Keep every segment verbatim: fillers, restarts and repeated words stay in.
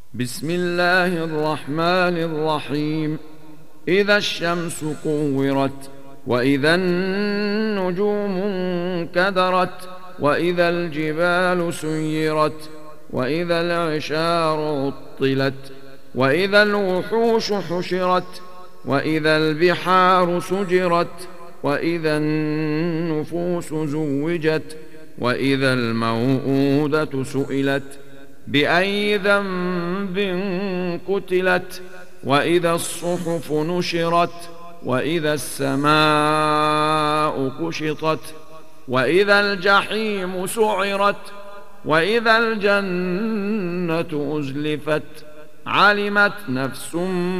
بسم الله الرحمن الرحيم. إذا الشمس كورت، وإذا النجوم انكدرت، وإذا الجبال سيرت، وإذا العشار عطلت، وإذا الوحوش حشرت، وإذا البحار سجرت، وإذا النفوس زوجت، وإذا الموءودة سئلت بأي ذنب قتلت، وإذا الصحف نشرت، وإذا السماء كشطت، وإذا الجحيم سعرت، وإذا الجنة أزلفت، علمت نفس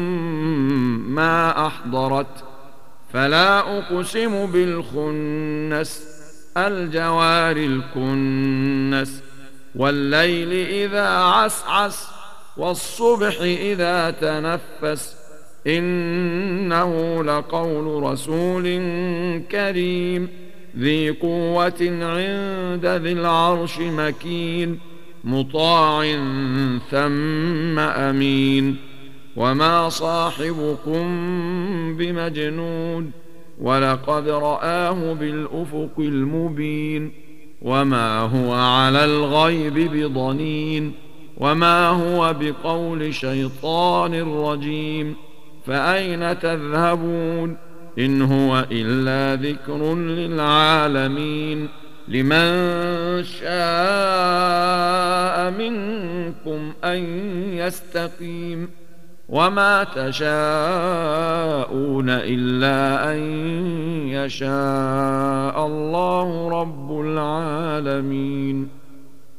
ما أحضرت. فلا أقسم بالخنس، الجوار الكنس، والليل إذا عسعس، والصبح إذا تنفس، إنه لقول رسول كريم ذي قوة عند ذي العرش مكين، مطاع ثم أمين. وما صاحبكم بمجنون، ولقد رآه بالأفق المبين. وما هو على الغيب بضنين، وما هو بقول شيطان رجيم. فأين تذهبون؟ إن هو إلا ذكر للعالمين. لمن شاء منكم أن يستقيم، وما تشاءون إلا أن يشاء الله رب العالمين.